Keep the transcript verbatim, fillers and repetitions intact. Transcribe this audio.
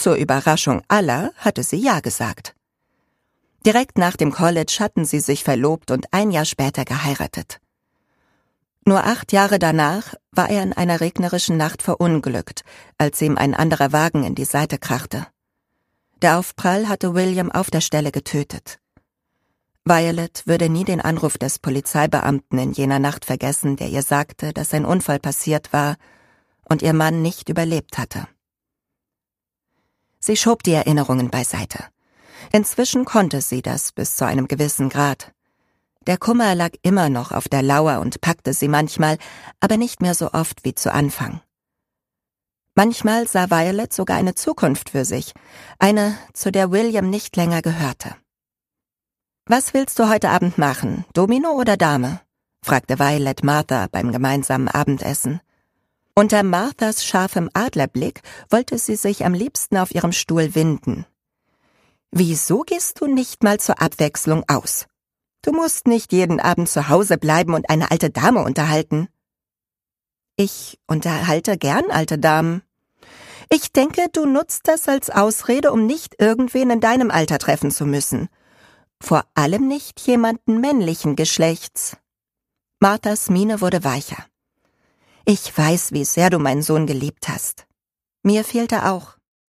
Zur Überraschung aller hatte sie ja gesagt. Direkt nach dem College hatten sie sich verlobt und ein Jahr später geheiratet. Nur acht Jahre danach war er in einer regnerischen Nacht verunglückt, als ihm ein anderer Wagen in die Seite krachte. Der Aufprall hatte William auf der Stelle getötet. Violet würde nie den Anruf des Polizeibeamten in jener Nacht vergessen, der ihr sagte, dass ein Unfall passiert war und ihr Mann nicht überlebt hatte. Sie schob die Erinnerungen beiseite. Inzwischen konnte sie das bis zu einem gewissen Grad. Der Kummer lag immer noch auf der Lauer und packte sie manchmal, aber nicht mehr so oft wie zu Anfang. Manchmal sah Violet sogar eine Zukunft für sich, eine, zu der William nicht länger gehörte. »Was willst du heute Abend machen, Domino oder Dame?« fragte Violet Martha beim gemeinsamen Abendessen. Unter Marthas scharfem Adlerblick wollte sie sich am liebsten auf ihrem Stuhl winden. »Wieso gehst du nicht mal zur Abwechslung aus? Du musst nicht jeden Abend zu Hause bleiben und eine alte Dame unterhalten.« »Ich unterhalte gern alte Damen.« »Ich denke, du nutzt das als Ausrede, um nicht irgendwen in deinem Alter treffen zu müssen. Vor allem nicht jemanden männlichen Geschlechts.« Marthas Miene wurde weicher. »Ich weiß, wie sehr du meinen Sohn geliebt hast. Mir fehlt er auch.